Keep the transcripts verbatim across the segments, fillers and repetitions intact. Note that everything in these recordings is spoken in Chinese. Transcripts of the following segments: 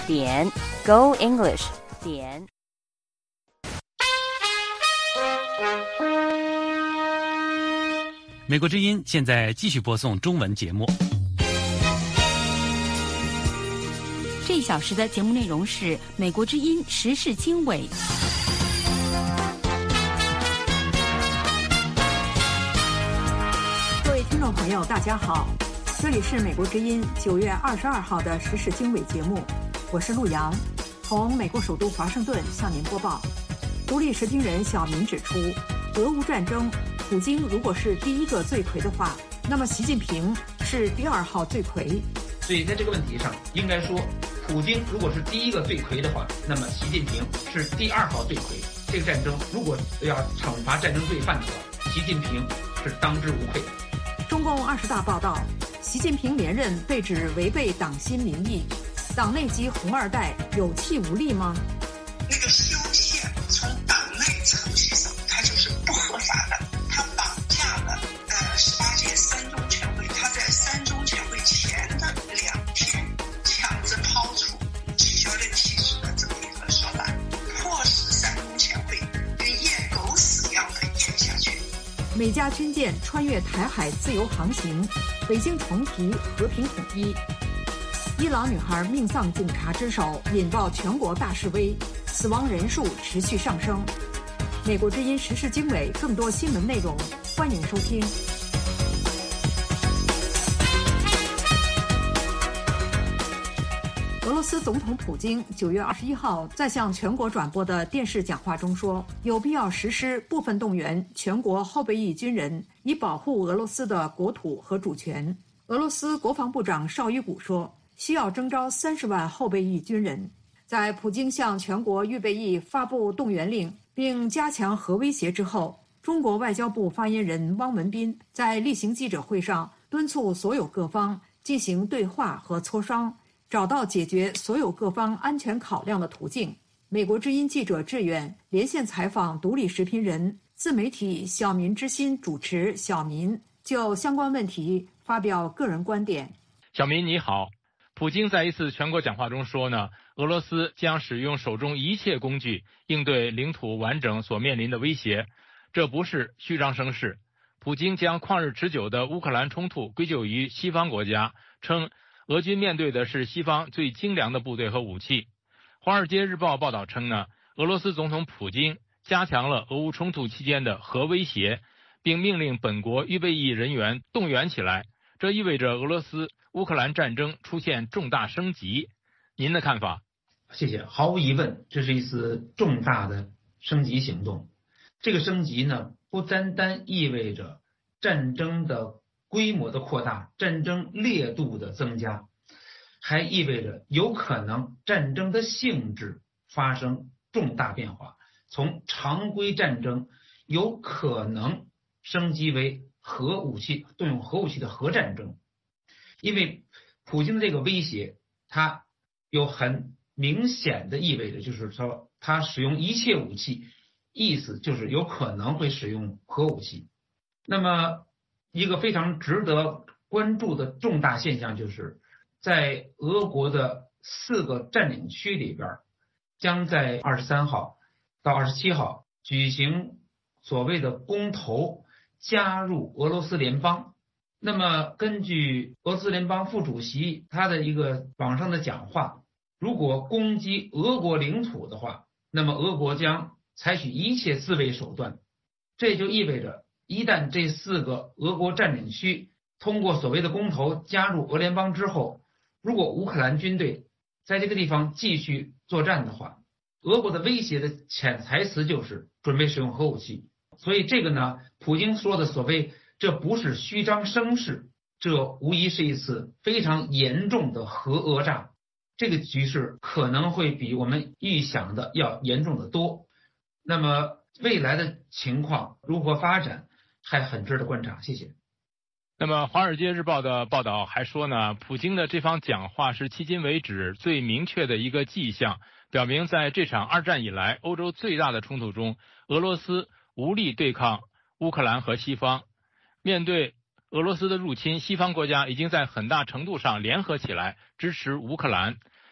点 Go English 点。 美国之音现在继续播送中文节目。 这一小时的节目内容是美国之音时事经纬。 各位听众朋友，大家好，这里是美国之音九月二十二号的时事经纬节目，我是陆洋，从美国首都华盛顿向您播报。独立时评人小民指出，俄乌战争，普京如果是第一个罪魁的话，那么习近平是第二号罪魁。 所以在这个问题上，应该说，普京如果是第一个罪魁的话，那么习近平是第二号罪魁。这个战争如果要惩罚战争罪犯的话，习近平是当之无愧。 中共二十大报道，习近平连任被指违背党心民意，党内及红二代有气无力吗？ 那个修宪从党内程序上，它就是不合法的，它绑架了呃十八届三中全会，它在三中全会前的两天强制抛出取消任期制的这么一个说法，迫使三中全会跟咽狗屎一样的咽下去。 美加军舰穿越台海自由航行，北京重提和平统一。伊朗女孩命丧警察之手，引爆全国大示威，死亡人数持续上升。美国之音时事经纬，更多新闻内容，欢迎收听。俄罗斯总统普京九月二十一号在向全国转播的电视讲话中说，有必要实施部分动员全国后备役军人，以保护俄罗斯的国土和主权。俄罗斯国防部长绍伊古说，需要征召三十万后备役军人。在普京向全国预备役发布动员令，并加强核威胁之后，中国外交部发言人汪文斌在例行记者会上敦促所有各方进行对话和磋商，找到解决所有各方安全考量的途径。美国之音记者志远连线采访独立时评人、自媒体小民之心主持小民，就相关问题发表个人观点。 小民你好，普京在一次全国讲话中说呢，俄罗斯将使用手中一切工具应对领土完整所面临的威胁，这不是虚张声势。普京将旷日持久的乌克兰冲突归咎于西方国家，称俄军面对的是西方最精良的部队和武器。华尔街日报报道称呢，俄罗斯总统普京加强了俄乌冲突期间的核威胁，并命令本国预备役人员动员起来，这意味着俄罗斯乌克兰战争出现重大升级。您的看法？ 谢谢。毫无疑问，这是一次重大的升级行动。这个升级呢，不单单意味着战争的规模的扩大，战争烈度的增加，还意味着有可能战争的性质发生重大变化，从常规战争有可能升级为核武器，动用核武器的核战争。因为普京的这个威胁，它有很明显的意味着，就是说他使用一切武器，意思就是有可能会使用核武器。那么一个非常值得关注的重大现象，就是在俄国的四个占领区里边，将在二十三号到二十七号举行所谓的公投，加入俄罗斯联邦。那么根据俄罗斯联邦副主席他的一个网上的讲话，如果攻击俄国领土的话，那么俄国将采取一切自卫手段。这就意味着，一旦这四个俄国占领区通过所谓的公投加入俄联邦之后，如果乌克兰军队在这个地方继续作战的话，俄国的威胁的潜台词就是准备使用核武器。所以这个呢，普京说的所谓这不是虚张声势，这无疑是一次非常严重的核讹诈。这个局势可能会比我们预想的要严重的多。那么未来的情况如何发展，还很值得观察。谢谢。 那么《华尔街日报》的报道还说呢，普京的这番讲话是迄今为止最明确的一个迹象，表明在这场二战以来欧洲最大的冲突中，俄罗斯无力对抗乌克兰和西方。面对俄罗斯的入侵，西方国家已经在很大程度上联合起来支持乌克兰。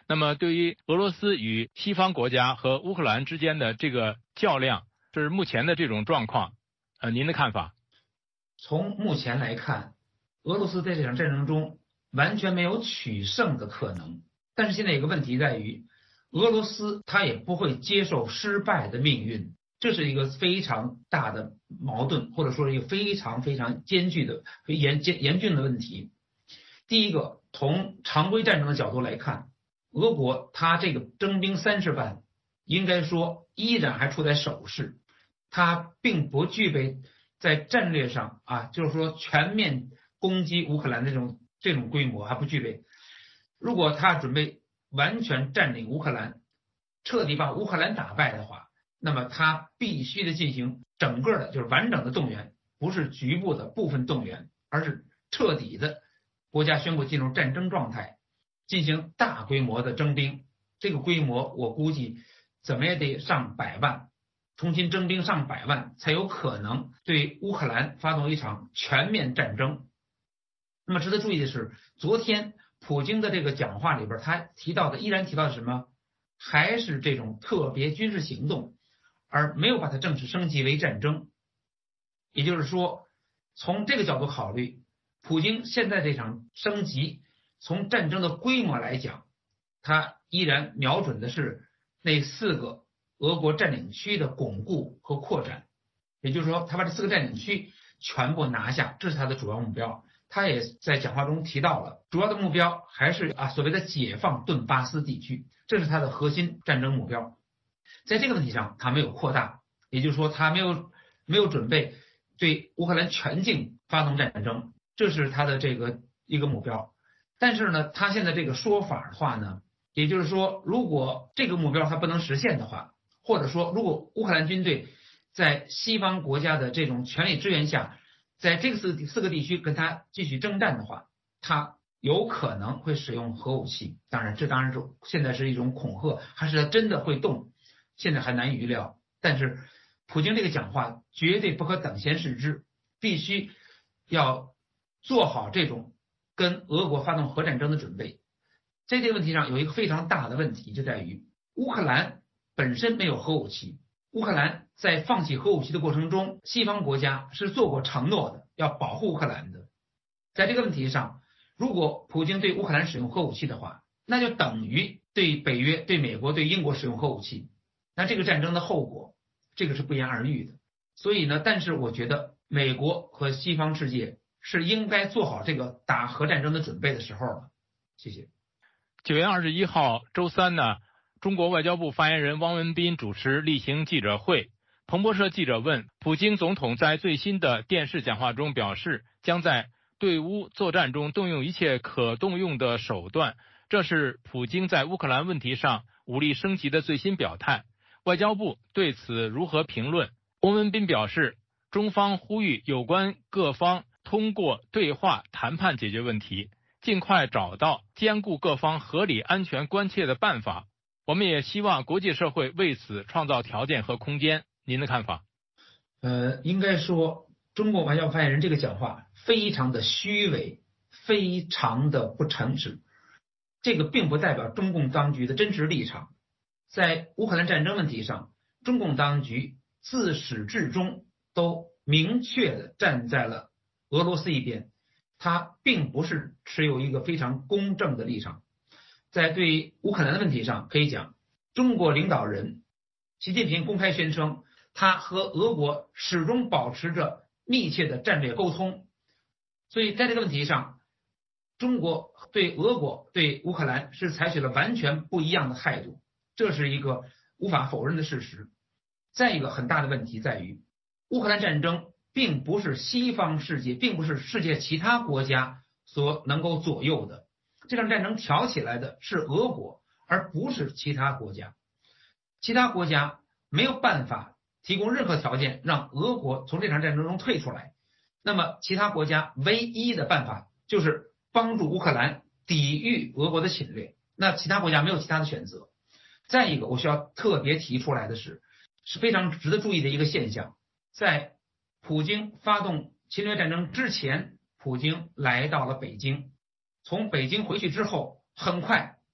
那么对于俄罗斯与西方国家和乌克兰之间的这个较量，就是目前的这种状况，呃，您的看法？ 从目前来看，俄罗斯在这场战争中完全没有取胜的可能。但是现在有个问题在于，俄罗斯他也不会接受失败的命运，这是一个非常大的矛盾，或者说是一个非常非常艰巨的、严严严峻的问题。第一个，从常规战争的角度来看，俄国他这个征兵三十万，应该说依然还处在守势，他并不具备在战略上啊，就是说全面攻击乌克兰的这种这种规模还不具备。如果他准备完全占领乌克兰，彻底把乌克兰打败的话，那么他必须的进行整个的就是完整的动员，不是局部的部分动员，而是彻底的国家宣布进入战争状态，进行大规模的征兵。这个规模我估计怎么也得上百万，重新征兵上百万才有可能对乌克兰发动一场全面战争。那么值得注意的是，昨天普京的这个讲话里边，他提到的依然提到的什么？还是这种特别军事行动，而没有把它正式升级为战争。也就是说，从这个角度考虑，普京现在这场升级，从战争的规模来讲，他依然瞄准的是那四个俄国占领区的巩固和扩展。也就是说，他把这四个占领区全部拿下，这是他的主要目标。他也在讲话中提到了，主要的目标还是啊所谓的解放顿巴斯地区，这是他的核心战争目标。在这个问题上，他没有扩大，也就是说，他没有没有准备对乌克兰全境发动战争，这是他的这个一个目标。但是呢，他现在这个说法的话呢，也就是说，如果这个目标他不能实现的话，或者说如果乌克兰军队在西方国家的这种全力支援下，在这个四四个地区跟他继续征战的话，他有可能会使用核武器。当然，这当然是现在是一种恐吓，还是他真的会动，现在还难以预料。但是普京这个讲话绝对不可等闲视之，必须要做好这种跟俄国发动核战争的准备。在这个问题上有一个非常大的问题，就在于乌克兰本身没有核武器。乌克兰在放弃核武器的过程中，西方国家是做过承诺的，要保护乌克兰的。在这个问题上，如果普京对乌克兰使用核武器的话，那就等于对北约、对美国、对英国使用核武器。那这个战争的后果，这个是不言而喻的。所以呢，但是我觉得美国和西方世界是应该做好这个打核战争的准备的时候了。谢谢。 九月二十一号周三呢，中国外交部发言人汪文斌主持例行记者会。彭博社记者问，普京总统在最新的电视讲话中表示，将在对乌作战中动用一切可动用的手段，这是普京在乌克兰问题上武力升级的最新表态。外交部对此如何评论？汪文斌表示，中方呼吁有关各方通过对话谈判解决问题，尽快找到兼顾各方合理安全关切的办法。我们也希望国际社会为此创造条件和空间。您的看法？ 呃，应该说，中国外交发言人这个讲话非常的虚伪，非常的不诚实。这个并不代表中共当局的真实立场。在乌克兰战争问题上，中共当局自始至终都明确的站在了俄罗斯一边，他并不是持有一个非常公正的立场。在对乌克兰的问题上，可以讲，中国领导人习近平公开宣称，他和俄国始终保持着密切的战略沟通。所以在这个问题上，中国对俄国、对乌克兰是采取了完全不一样的态度，这是一个无法否认的事实。再一个很大的问题在于，乌克兰战争并不是西方世界，并不是世界其他国家所能够左右的。这场战争挑起来的是俄国，而不是其他国家。其他国家没有办法提供任何条件让俄国从这场战争中退出来，那么其他国家唯一的办法就是帮助乌克兰抵御俄国的侵略，那其他国家没有其他的选择。再一个，我需要特别提出来的是，是非常值得注意的一个现象，在普京发动侵略战争之前，普京来到了北京，从北京回去之后，很快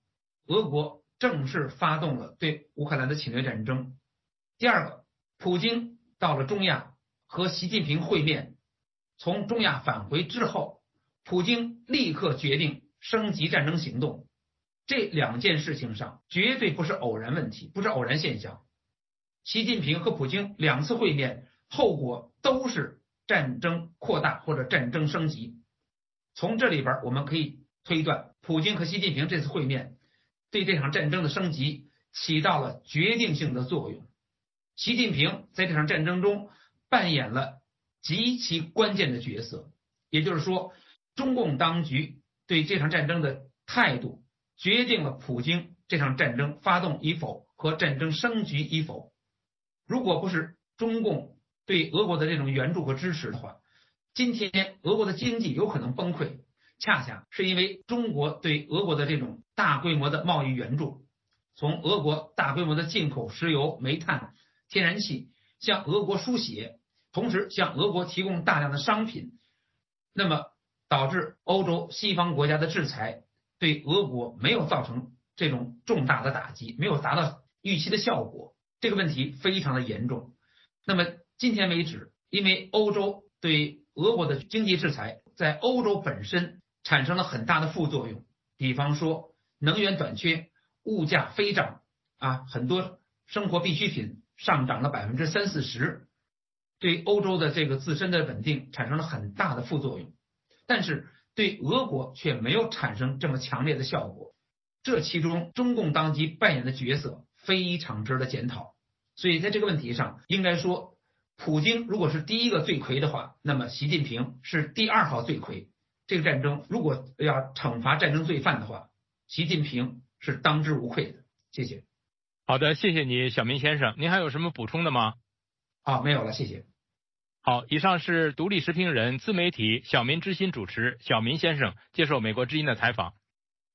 俄国正式发动了对乌克兰的侵略战争。第二个，普京到了中亚和习近平会面，从中亚返回之后，普京立刻决定升级战争行动。这两件事情上绝对不是偶然问题，不是偶然现象。习近平和普京两次会面，后果都是战争扩大或者战争升级。从这里边我们可以推断，普京和习近平这次会面对这场战争的升级起到了决定性的作用。习近平在这场战争中扮演了极其关键的角色，也就是说，中共当局对这场战争的态度决定了普京这场战争发动与否和战争升级与否。如果不是中共对俄国的这种援助和支持的话，今天俄国的经济有可能崩溃，恰恰是因为中国对俄国的这种大规模的贸易援助，从俄国大规模的进口石油、煤炭、天然气，向俄国输血，同时向俄国提供大量的商品，那么导致欧洲西方国家的制裁对俄国没有造成这种重大的打击，没有达到预期的效果，这个问题非常的严重。那么今天为止，因为欧洲对俄国的经济制裁在欧洲本身产生了很大的副作用，比方说能源短缺、物价飞涨啊，很多生活必需品上涨了百分之三四十，对欧洲的这个自身的稳定产生了很大的副作用。但是对俄国却没有产生这么强烈的效果，这其中中共当局扮演的角色非常值得检讨。所以在这个问题上，应该说普京如果是第一个罪魁的话，那么习近平是第二号罪魁。这个战争如果要惩罚战争罪犯的话，习近平是当之无愧的。谢谢。 好的，谢谢你，小民先生。您还有什么补充的吗？ 啊，没有了，谢谢。 好，以上是独立时评人、自媒体小民之心主持小民先生接受美国之音的采访。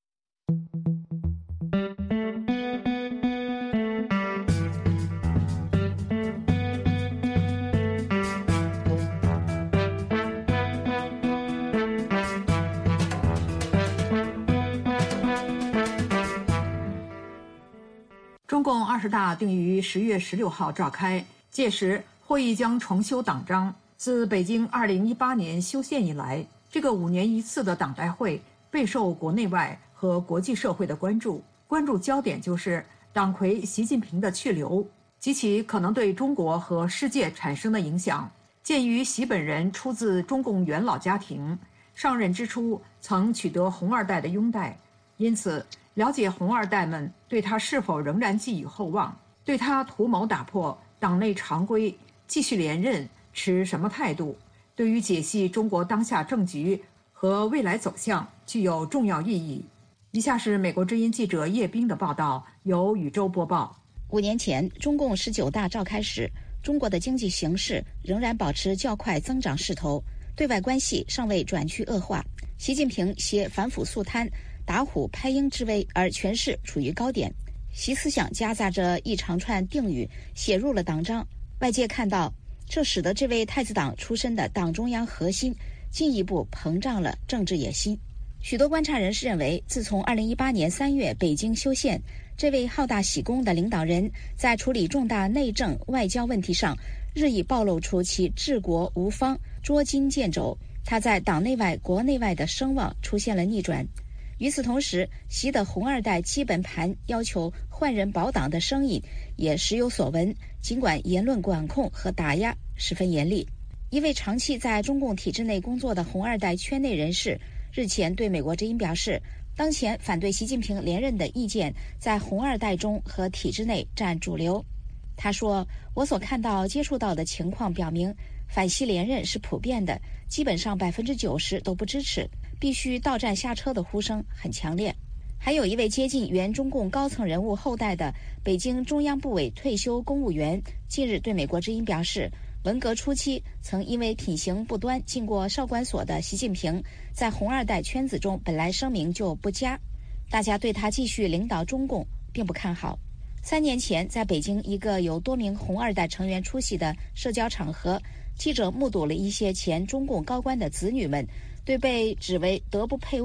中共二十大定于十月十六号召开，届时会议将重修党章。自北京二零一八年修宪以来，这个五年一次的党代会备受国内外和国际社会的关注，关注焦点就是党魁习近平的去留及其可能对中国和世界产生的影响。鉴于习本人出自中共元老家庭，上任之初曾取得红二代的拥戴，因此了解红二代们对他是否仍然寄予厚望，对他图谋打破党内常规继续连任持什么态度，对于解析中国当下政局和未来走向具有重要意义。以下是美国之音记者叶冰的报道，由宇宙播报。 五年前中共十九大召开时，中国的经济形势仍然保持较快增长势头，对外关系尚未转趋恶化。习近平携反腐肃贪、打虎拍鹰之威而权势处于高点，习思想夹杂着一长串定语写入了党章。外界看到，这使得这位太子党出身的党中央核心进一步膨胀了政治野心。许多观察人士认为，自从二零一八年三月北京修宪，这位好大喜功的领导人在处理重大内政外交问题上日益暴露出其治国无方、捉襟见肘，他在党内外国内外的声望出现了逆转。与此同时，习的红二代基本盘要求换人保党的声音也时有所闻，尽管言论管控和打压十分严厉。一位长期在中共体制内工作的红二代圈内人士日前对美国之音表示，当前反对习近平连任的意见在红二代中和体制内占主流。他说，我所看到接触到的情况表明，反习连任是普遍的，基本上百分之九十都不支持，必须到站下车的呼声很强烈。还有一位接近原中共高层人物后代的北京中央部委退休公务员近日对美国之音表示，文革初期曾因为品行不端进过少管所的习近平，在红二代圈子中本来声名就不佳，大家对他继续领导中共并不看好。三年前，在北京一个有多名红二代成员出席的社交场合，记者目睹了一些前中共高官的子女们对被指为德不配位、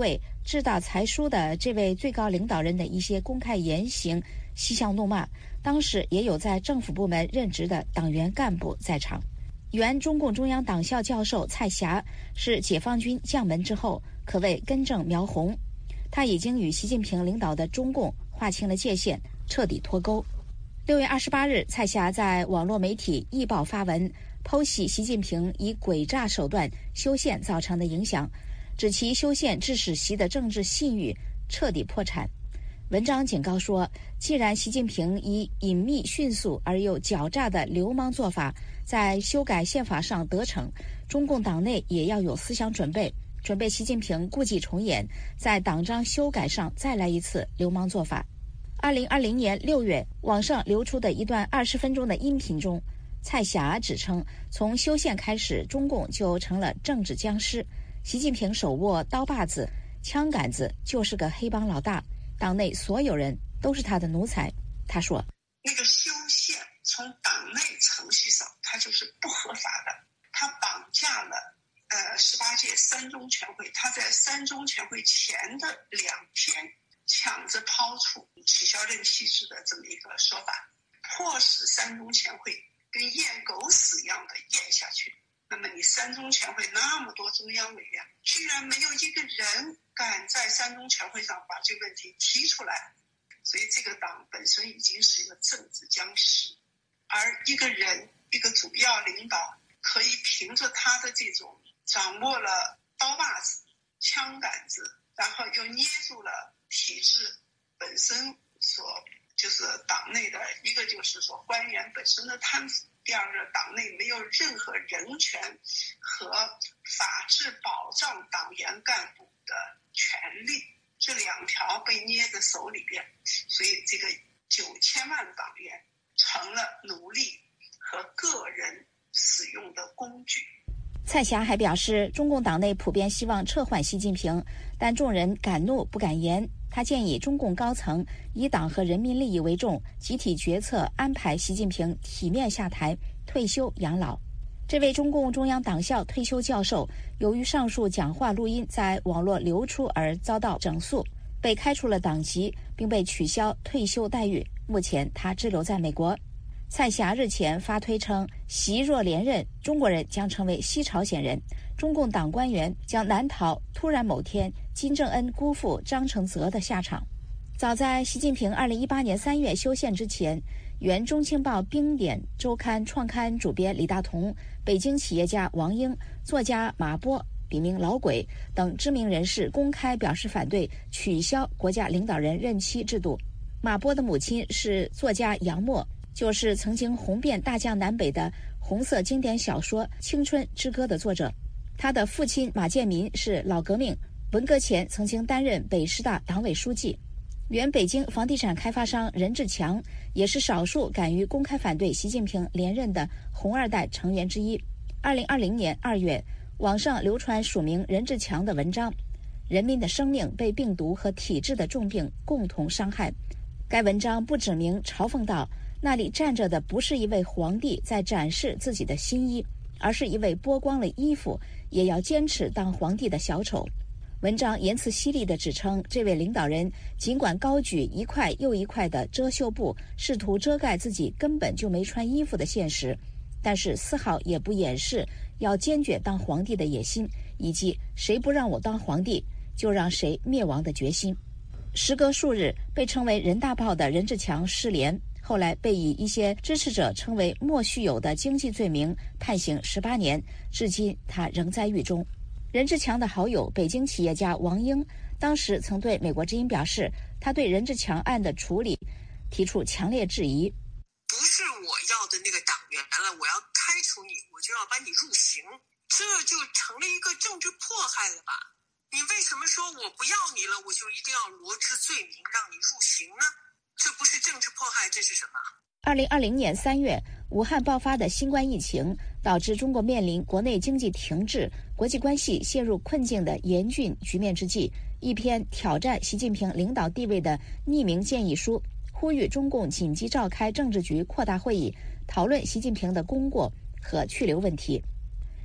智大才疏的这位最高领导人的一些公开言行嬉笑怒骂，当时也有在政府部门任职的党员干部在场。原中共中央党校教授蔡霞是解放军将门之后，可谓根正苗红。他已经与习近平领导的中共划清了界限，彻底脱钩。六月二十八日，蔡霞在网络媒体《易报》发文，剖析习近平以诡诈手段修宪造成的影响，指其修宪致使习的政治信誉彻底破产。文章警告说，既然习近平以隐秘、迅速而又狡诈的流氓做法在修改宪法上得逞，中共党内也要有思想准备，准备习近平故伎重演，在党章修改上再来一次流氓做法。二零二零年六月，网上流出的一段二十分钟的音频中，蔡霞指称，从修宪开始，中共就成了政治僵尸，习近平手握刀把子、枪杆子，就是个黑帮老大，党内所有人都是他的奴才。他说， 那个修宪从党内程序上，它就是不合法的，他绑架了呃十八届三中全会，他在三中全会前的两天抢着抛出取消任期制的这么一个说法，迫使三中全会跟咽狗屎一样的咽下去。那么你三中全会那么多中央委员，居然没有一个人敢在三中全会上把这个问题提出来，所以这个党本身已经是一个政治僵尸。而一个人，一个主要领导，可以凭着他的这种掌握了刀把子、枪杆子，然后又捏住了体制本身所就是党内的一个就是说官员本身的贪腐，第二个党内没有任何人权和法治保障党员干部的权利，这两条被捏在手里边，所以这个九千万党员成了奴隶和个人使用的工具。 蔡霞还表示，中共党内普遍希望撤换习近平，但众人敢怒不敢言。他建议中共高层以党和人民利益为重，集体决策安排习近平体面下台、退休养老。这位中共中央党校退休教授，由于上述讲话录音在网络流出而遭到整肃，被开除了党籍，并被取消退休待遇。目前他滞留在美国。蔡霞日前发推称，习若连任，中国人将成为西朝鲜人，中共党官员将难逃突然某天金正恩辜负张承泽的下场。早在习近平二零一八年三月修宪之前，原中青报冰点周刊创刊主编李大同、北京企业家王英、作家马波笔名老鬼等知名人士公开表示反对取消国家领导人任期制度。马波的母亲是作家杨沫，就是曾经红遍大江南北的红色经典小说《青春之歌》的作者。他的父亲马建民是老革命，文革前曾经担任北师大党委书记。原北京房地产开发商任志强也是少数敢于公开反对习近平连任的红二代成员之一。二零二零年二月，网上流传署名任志强的文章，人民的生命被病毒和体制的重病共同伤害。该文章不指明嘲讽道，那里站着的不是一位皇帝在展示自己的新衣，而是一位剥光了衣服也要坚持当皇帝的小丑。文章言辞犀利地指称，这位领导人尽管高举一块又一块的遮羞布，试图遮盖自己根本就没穿衣服的现实，但是丝毫也不掩饰要坚决当皇帝的野心，以及谁不让我当皇帝就让谁灭亡的决心。时隔数日，被称为人大炮的任志强失联，后来被以一些支持者称为莫须有的经济罪名判刑十八年，至今他仍在狱中。任志强的好友北京企业家王英当时曾对美国之音表示，他对任志强案的处理提出强烈质疑。 不是我要的那个党员了，我要开除你，我就要把你入刑，这就成了一个政治迫害了吧？你为什么说我不要你了，我就一定要罗织罪名让你入刑呢？这不是政治迫害，这是什么？ 二零二零年三月，武汉爆发的新冠疫情导致中国面临国内经济停滞、国际关系陷入困境的严峻局面之际，一篇挑战习近平领导地位的匿名建议书，呼吁中共紧急召开政治局扩大会议，讨论习近平的功过和去留问题。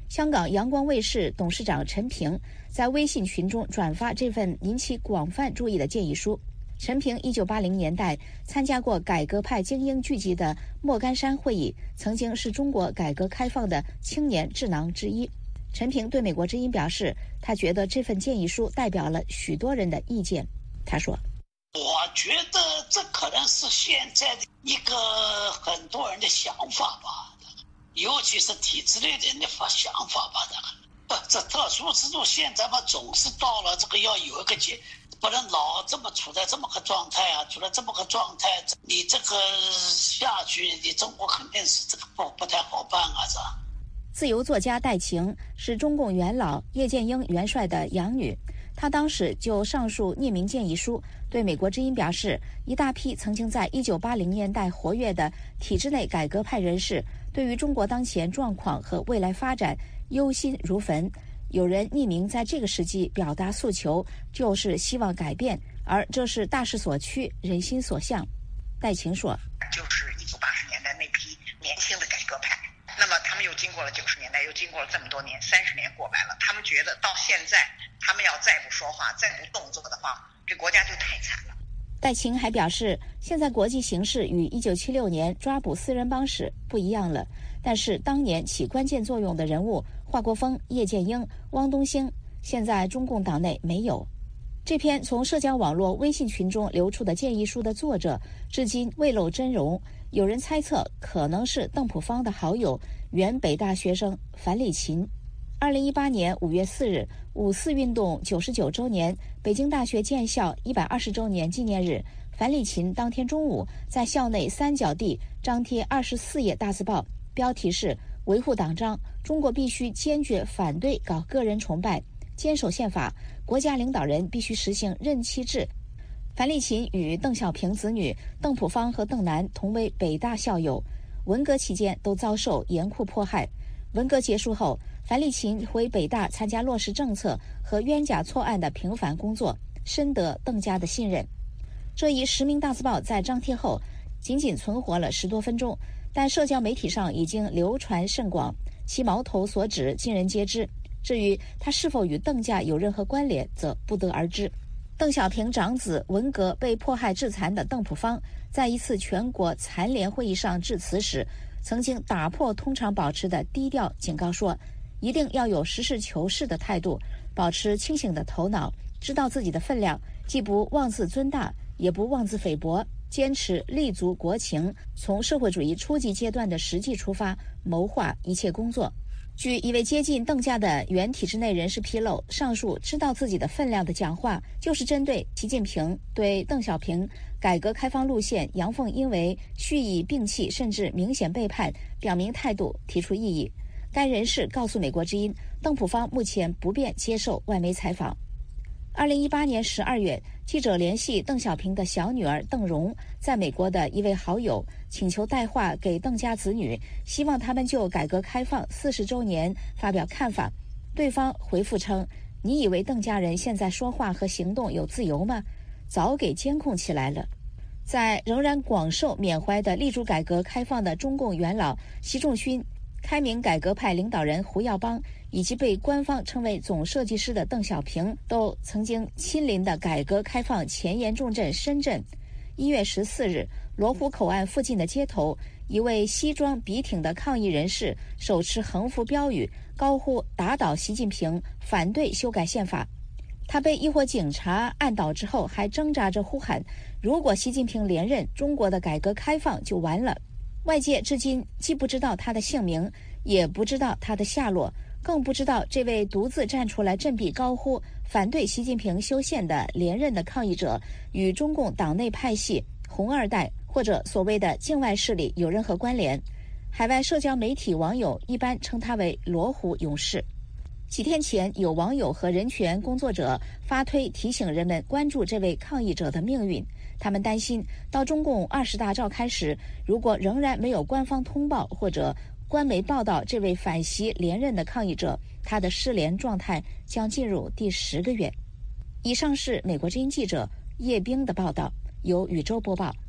香港阳光卫视董事长陈平在微信群中转发这份引起广泛注意的建议书。陈平一九八零年代参加过改革派精英聚集的莫干山会议，曾经是中国改革开放的青年智囊之一。陈平对美国之音表示，他觉得这份建议书代表了许多人的意见。他说， 我觉得这可能是现在的一个很多人的想法吧，尤其是体制内的人的想法吧。不，这特殊制度现在嘛，总是到了这个要有一个结，不能老这么处在这么个状态啊，处在这么个状态，你这个下去，你中国肯定是这个不不太好办啊，这。 自由作家戴晴是中共元老叶剑英元帅的养女，她当时就上述匿名建议书对美国之音表示，一大批曾经在一九八零年代活跃的体制内改革派人士对于中国当前状况和未来发展忧心如焚。有人匿名在这个时机表达诉求，就是希望改变，而这是大势所趋，人心所向。戴晴说， 就是一九八十年代那批年轻的改革派，那么他们又经过了九十年代，又经过了这么多年，三十年过来了，他们觉得到现在他们要再不说话，再不动作的话，这国家就太惨了。 戴晴还表示，现在国际形势与一九七六年抓捕四人帮时不一样了，但是当年起关键作用的人物华国锋、叶剑英、汪东兴，现在中共党内没有。这篇从社交网络微信群中流出的建议书的作者至今未露真容，有人猜测可能是邓朴方的好友，原北大学生樊丽琴。二零一八年五月四日，五四运动九十九周年，北京大学建校一百二十周年纪念日，樊丽琴当天中午在校内三角地张贴二十四页大字报，标题是“维护党章，中国必须坚决反对搞个人崇拜，坚守宪法，国家领导人必须实行任期制”。樊丽琴与邓小平子女邓朴方和邓南同为北大校友，文革期间都遭受严酷迫害。文革结束后，樊丽琴回北大参加落实政策和冤假错案的平凡工作，深得邓家的信任。这一实名大字报在张贴后仅仅存活了十多分钟，但社交媒体上已经流传甚广，其矛头所指尽人皆知。至于他是否与邓家有任何关联，则不得而知。邓小平长子文革被迫害致残的邓朴方，在一次全国残联会议上致辞时，曾经打破通常保持的低调警告说，一定要有实事求是的态度，保持清醒的头脑，知道自己的分量，既不妄自尊大，也不妄自菲薄，坚持立足国情，从社会主义初级阶段的实际出发，谋划一切工作。据一位接近邓家的原体制内人士披露，上述知道自己的分量的讲话，就是针对习近平对邓小平改革开放路线阳奉阴违、蓄意摒弃甚至明显背叛，表明态度，提出异议。该人士告诉美国之音，邓朴方目前不便接受外媒采访。二零一八年十二月，记者联系邓小平的小女儿邓蓉在美国的一位好友，请求带话给邓家子女，希望他们就改革开放四十周年发表看法。对方回复称，你以为邓家人现在说话和行动有自由吗？早给监控起来了。在仍然广受缅怀的力主改革开放的中共元老习仲勋、开明改革派领导人胡耀邦以及被官方称为总设计师的邓小平，都曾经亲临的改革开放前沿重镇深圳。一月十四日，罗湖口岸附近的街头，一位西装笔挺的抗议人士手持横幅标语，高呼打倒习近平，反对修改宪法。他被一伙警察按倒之后，还挣扎着呼喊，如果习近平连任，中国的改革开放就完了。外界至今既不知道他的姓名，也不知道他的下落，更不知道这位独自站出来振臂高呼反对习近平修宪的连任的抗议者与中共党内派系、红二代或者所谓的境外势力有任何关联。海外社交媒体网友一般称他为罗湖勇士。几天前，有网友和人权工作者发推提醒人们关注这位抗议者的命运。他们担心，到中共二十大召开时，如果仍然没有官方通报或者官媒报道这位反习连任的抗议者，他的失联状态将进入第十个月。以上是美国之音记者叶冰的报道，由宇宙播报。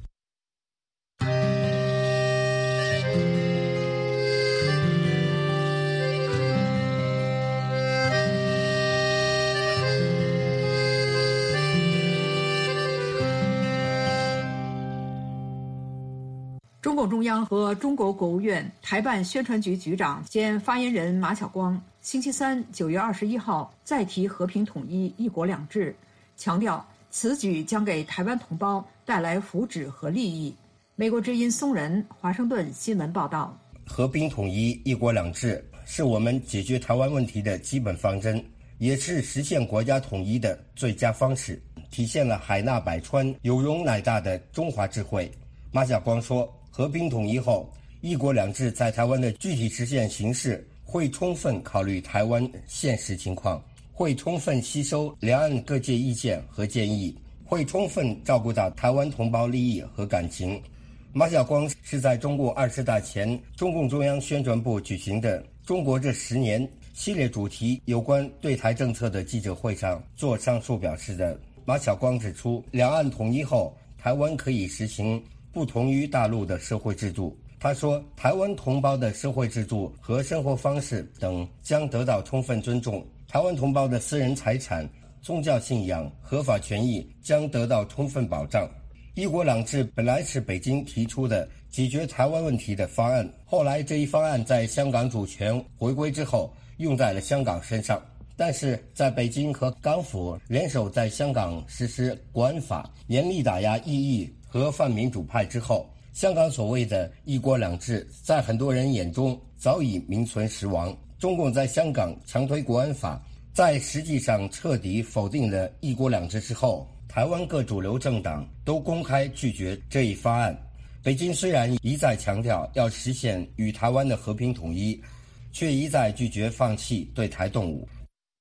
中共中央和中国国务院台办宣传局局长兼发言人马晓光星期三九月二十一号再提和平统一、一国两制，强调此举将给台湾同胞带来福祉和利益。美国之音松仁华盛顿新闻报道： 和平统一、一国两制是我们解决台湾问题的基本方针，也是实现国家统一的最佳方式，体现了海纳百川、有容乃大的中华智慧。马晓光说，和平统一后，一国两制在台湾的具体实现形式会充分考虑台湾现实情况，会充分吸收两岸各界意见和建议，会充分照顾到台湾同胞利益和感情。马晓光是在中共二十大前中共中央宣传部举行的中国这十年系列主题有关对台政策的记者会上做上述表示的。马晓光指出，两岸统一后，台湾可以实行不同于大陆的社会制度。他说，台湾同胞的社会制度和生活方式等将得到充分尊重，台湾同胞的私人财产、宗教信仰、合法权益将得到充分保障。一国两制本来是北京提出的解决台湾问题的方案，后来这一方案在香港主权回归之后用在了香港身上，但是在北京和港府联手在香港实施国安法，严厉打压异议和泛民主派之后，香港所谓的一国两制在很多人眼中早已名存实亡。中共在香港强推国安法，在实际上彻底否定了一国两制之后，台湾各主流政党都公开拒绝这一方案。北京虽然一再强调要实现与台湾的和平统一，却一再拒绝放弃对台动武。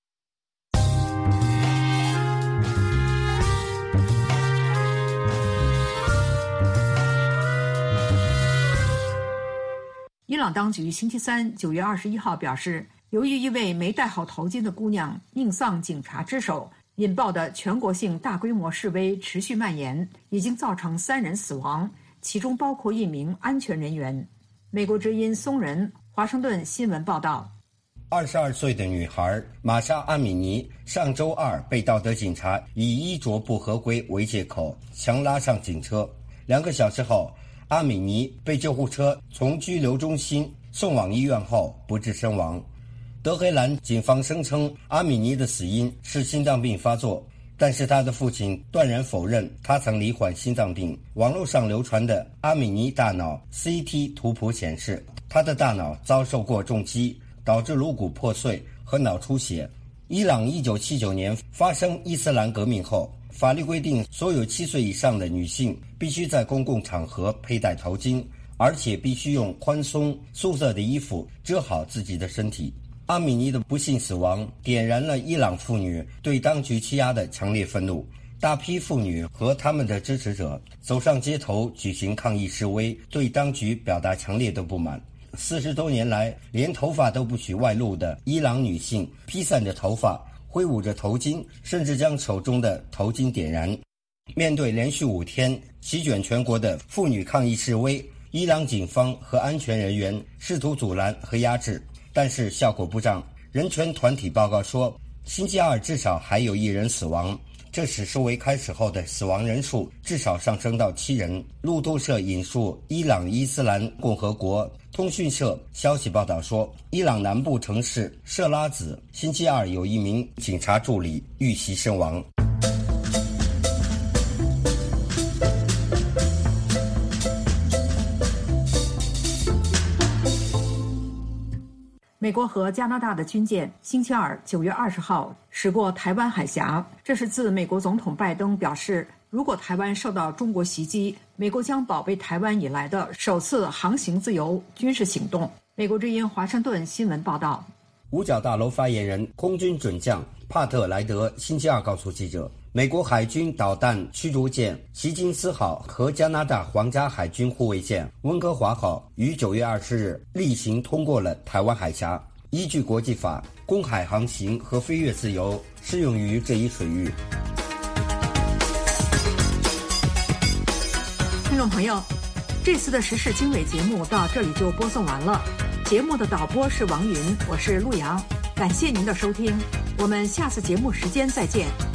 伊朗当局星期三九月二十一号表示，由于一位没戴好头巾的姑娘命丧警察之手，引爆的全国性大规模示威持续蔓延，已经造成三人死亡，其中包括一名安全人员。美国之音松仁华盛顿新闻报道： 二十二岁的女孩玛莎·阿米尼上周二被道德警察以衣着不合规为借口强拉上警车，两个小时后，阿米尼被救护车从拘留中心送往医院后不治身亡。德黑兰警方声称阿米尼的死因是心脏病发作，但是他的父亲断然否认他曾罹患心脏病。网络上流传的阿米尼大脑 C T 图谱显示，他的大脑遭受过重击，导致颅骨破碎和脑出血。伊朗一九七九年发生伊斯兰革命后，法律规定所有七岁以上的女性必须在公共场合佩戴头巾，而且必须用宽松素色的衣服遮好自己的身体。阿米尼的不幸死亡点燃了伊朗妇女对当局欺压的强烈愤怒，大批妇女和他们的支持者走上街头举行抗议示威，对当局表达强烈的不满。四十多年来，连头发都不许外露的伊朗女性披散着头发，挥舞着头巾，甚至将手中的头巾点燃。面对连续五天席卷全国的妇女抗议示威，伊朗警方和安全人员试图阻拦和压制，但是效果不彰。人权团体报告说，星期二至少还有一人死亡，这使示威开始后的死亡人数至少上升到七人。路透社引述伊朗伊斯兰共和国通讯社消息报道说，伊朗南部城市设拉子星期二有一名警察助理遇袭身亡。 美国和加拿大的军舰星期二九月二十号驶过台湾海峡，这是自美国总统拜登表示如果台湾受到中国袭击，美国将保卫台湾以来的首次航行自由军事行动。美国之音华盛顿新闻报道。 五角大楼发言人空军准将帕特莱德星期二告诉记者，美国海军导弹驱逐舰希金斯号和加拿大皇家海军护卫舰温哥华号于九月二十日例行通过了台湾海峡。依据国际法，公海航行和飞越自由适用于这一水域。 听众朋友，这次的时事经纬节目到这里就播送完了。节目的导播是王云，我是陆阳，感谢您的收听，我们下次节目时间再见。